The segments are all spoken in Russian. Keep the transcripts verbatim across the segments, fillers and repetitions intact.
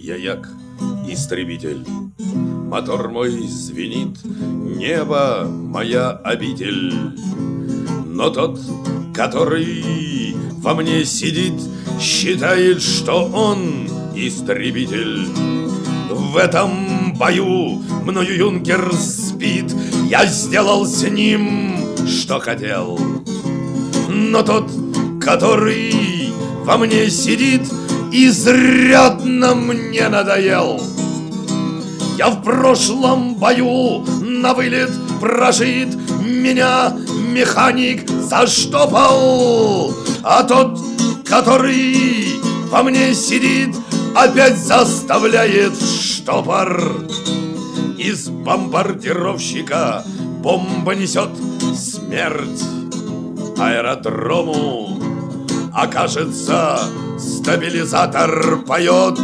Я як истребитель, мотор мой звенит, небо моя обитель. Но тот, который во мне сидит, считает, что он истребитель. В этом бою мною юнкер сбит, я сделал с ним, что хотел. Но тот, который во мне сидит, изрядно мне надоел. Я в прошлом бою на вылет прожит, меня механик заштопал. А тот, который во мне сидит, опять заставляет в штопор. Из бомбардировщика бомба несет смерть аэродрому. Окажется, стабилизатор поет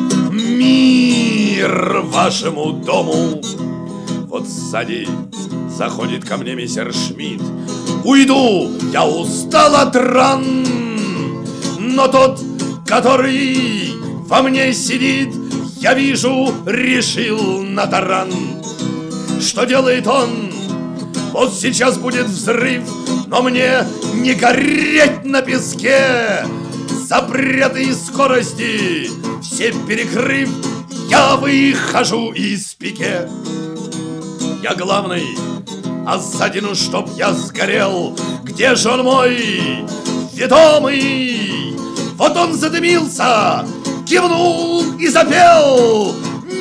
мир вашему дому. Вот сзади заходит ко мне мистер Шмидт. Уйду, я устал от ран. Но тот, который во мне сидит, я вижу, решил на таран. Что делает он? Вот сейчас будет взрыв, но мне не гореть на песке. Запреты и скорости все перекрыв, я выхожу из пике. Я главный, а сзади, ну чтоб я сгорел. Где же он мой ведомый? Вот он задымился, кивнул и запел: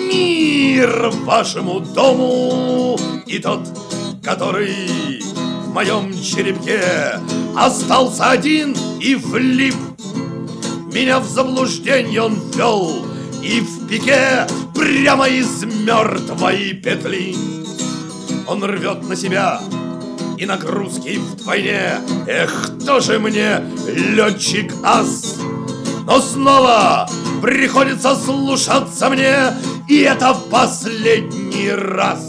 мир вашему дому. И тот, который в моем черепке остался один и влип, меня в заблуждение он ввел, и в пике прямо из мертвой петли он рвет на себя и нагрузки вдвойне. Эх, тоже мне летчик ас. Но снова приходится слушаться мне, и это в последний раз.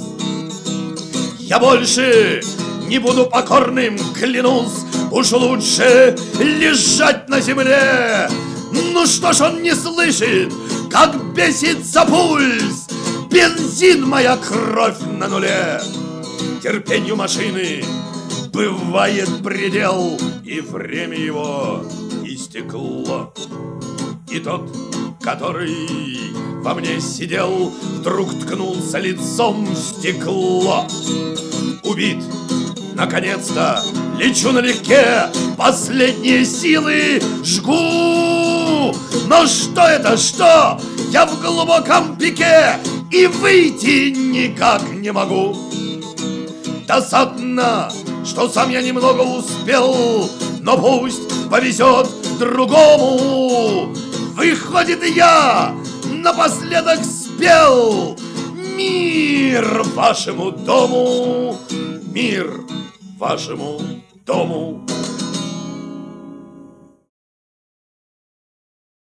Я больше не буду покорным, клянусь, уж лучше лежать на земле. Ну что ж он не слышит, как бесится пульс, бензин, моя кровь на нуле. Терпению машины бывает предел, и время его истекло. И тот, который во мне сидел, вдруг ткнулся лицом в стекло. Убит, наконец-то, лечу налегке, последние силы жгу. Но что это, что? Я в глубоком пике и выйти никак не могу. Досадно, что сам я немного успел, но пусть повезет другому. Выходит, я напоследок спел: мир вашему дому, мир вашему дому.